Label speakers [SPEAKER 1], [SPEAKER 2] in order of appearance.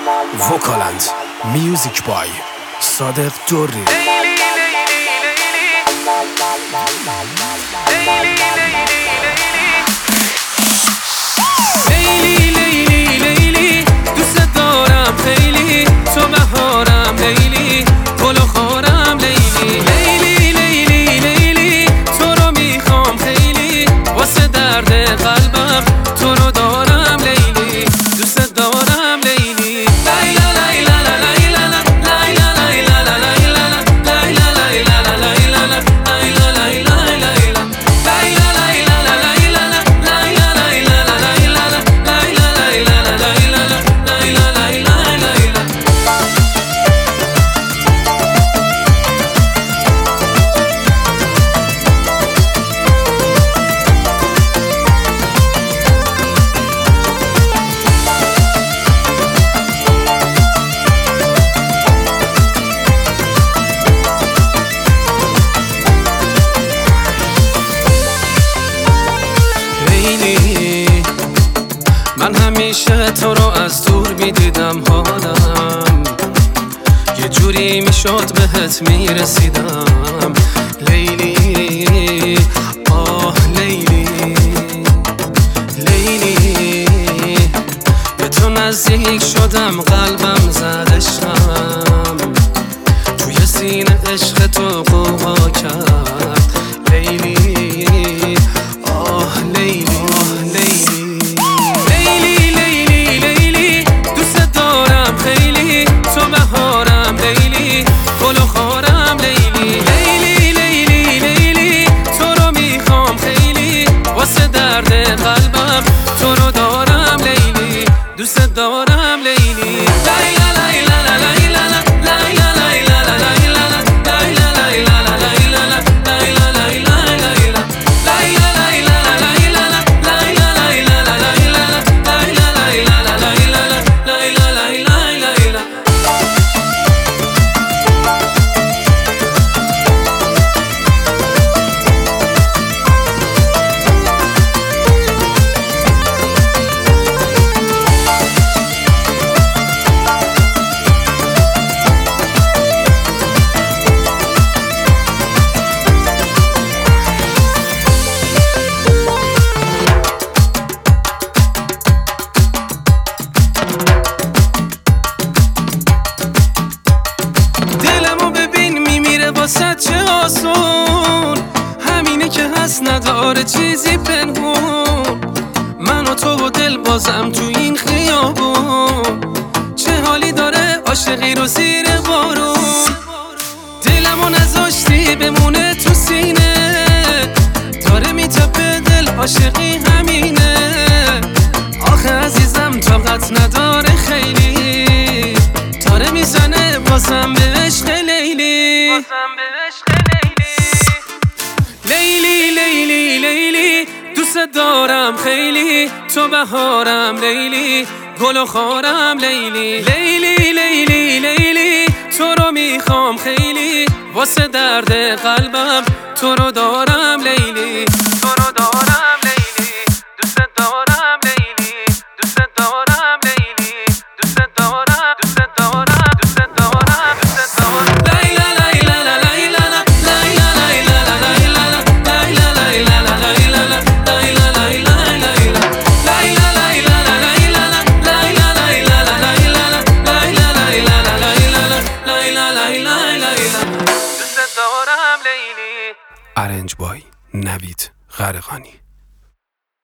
[SPEAKER 1] وکالند میوزیک بای صادق دوری.
[SPEAKER 2] لیلی لیلی لیلی دوست دارم خیلی، تو بهارم لیلی، گل و خارم لیلی. لیلی لیلی لیلی تو رو میخوام خیلی، واسه درد قلبم تو رو دارم لیلی، دوست دارم لیلی. لیلا لیلا لیلا لیلا لیلا من همیشه تو رو از دور میدیدم، حالم یه جوری میشد بهت میرسیدم. لیلی آه لیلی لیلی، به تو نزدیک شدم قلبم زد عشقم، توی سینه عشق تو قوقا کرد. لیلی آه لیلی تو بهارم لیلی، گل و خارم لیلی. لیلی لیلی لیلی تو رو میخوام خیلی، واسه درد قلبم تو رو دارم لیلی، دوست دارم لیلی. لیلا لیلا لیلا چه آسون، همینه که هست نداره چیزی پنهون. من و تو و دل بازم تو این خیابون، چه حالی داره عاشقی رو زیر بارون. دلمو نذاشتی بمونه تو سینه، داره میتپه دل عاشقی همینه. آخه عزیزم طاقت نداره خیلی، داره میزنه بازم به عشق لیلی. لیلی لیلی لیلی دوست دارم خیلی، تو بهارم لیلی، گل و خارم لیلی. لیلی لیلی لیلی تو رو میخوام خیلی، واسه درد قلبم تو رو دارم لیلی، تو رو دارم لیلی، دوست دارم لیلی، دوست دارم لیلی، دوست دارم دوست دارم دوست دارم دوست دارم.
[SPEAKER 1] ارنج بای نوید غرقانی.